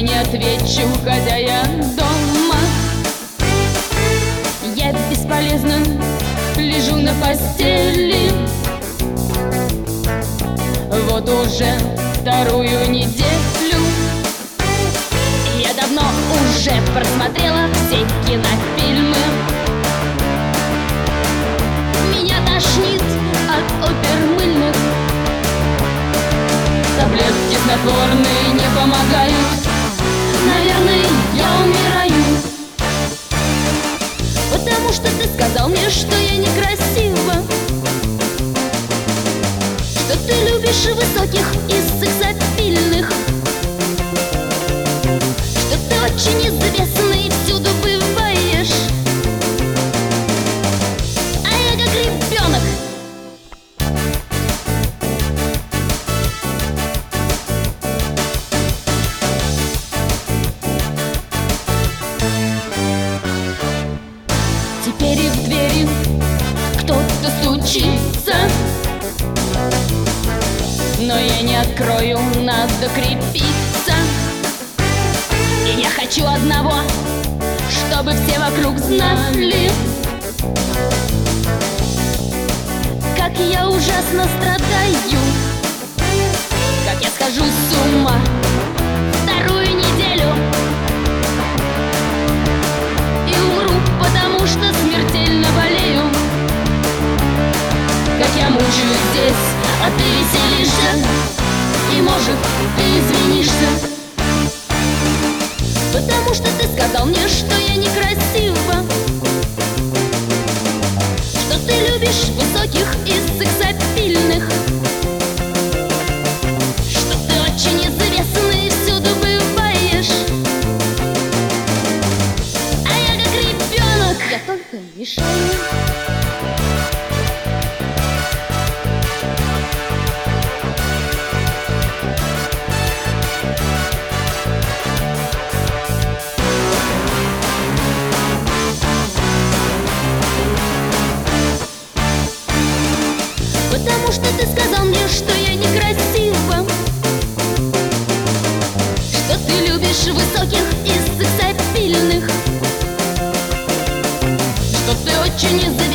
не отвечу, хотя я дома. Я бесполезно лежу на постели, вот уже вторую неделю. Я давно уже просмотрела все кинофильмы. Меня тошнит от опер мыльных. Таблетки снотворные не помогают. Наверное, я умираю, потому что ты сказал мне, что я некрасива, что ты любишь высоких и сексапильных, что ты очень известный и всюду бываешь, а я как ребенок. Теперь и в двери кто-то стучится, но я не открою, надо крепиться. И я хочу одного, чтобы все вокруг знали, как я ужасно страдаю, как я схожу с ума вторую неделю и умру, потому что смертельно болею. Как я мучаюсь здесь, а ты веселишься, и, может, ты извинишься, потому что ты сказал мне, что я некрасива, что ты любишь высоких и сексапильных, что ты очень известный и всюду бываешь, а я как ребенок, я только мешаю. Потому что ты сказал мне, что я некрасива, что ты любишь высоких и сексапильных, что ты очень известный